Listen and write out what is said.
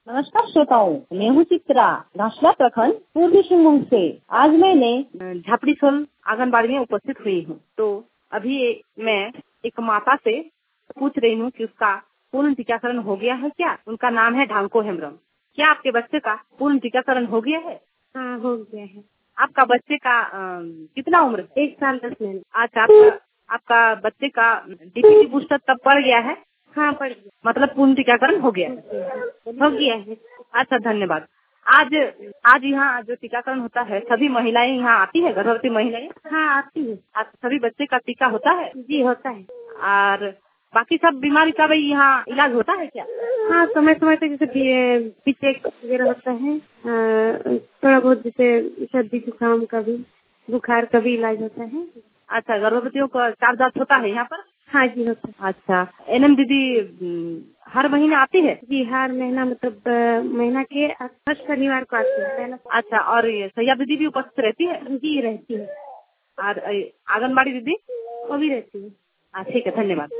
नमस्कार श्रोताओं, मैं हूँ चित्रा, घासला प्रखंड पूर्वी सिंहभूम से। आज मैंने झापड़ीसोल आंगनबाड़ी में उपस्थित हुई हूँ। तो अभी मैं एक माता से पूछ रही हूँ कि उसका पूर्ण टीकाकरण हो गया है क्या। उनका नाम है ढांको हेम्ब्रम। क्या आपके बच्चे का पूर्ण टीकाकरण हो गया है? हाँ, हो गया है। आपका बच्चे का कितना उम्र है? 1 साल 10 महीने। अच्छा, आपका बच्चे का डीपीटी बूस्टर तब पड़ गया है? हाँ, पड़ गया। मतलब पूर्ण टीकाकरण हो गया है? हो गया है। अच्छा, धन्यवाद। आज यहाँ जो टीकाकरण होता है, सभी महिलाएं यहाँ आती है, गर्भवती महिलाएं? हाँ, आती है। सभी बच्चे का टीका होता है? जी, होता है। और बाकी सब बीमारी का भी यहाँ इलाज होता है क्या? हाँ, समय समय पे जैसे पीछे वगैरह होता है, थोड़ा बहुत जैसे सर्दी जुकाम का भी, बुखार का भी इलाज होता है। अच्छा, गर्भवतियों का चार्ज जांच होता है यहाँ पर? हाँ जी, होता है। अच्छा, एनएम दीदी हर महीने आती है? जी, हर महीना मतलब महीना के फर्स्ट शनिवार को आती है। अच्छा, और ये सैया दीदी भी उपस्थित रहती है? जी, रहती है। और आंगनबाड़ी दीदी? वो भी रहती है। ठीक है, धन्यवाद।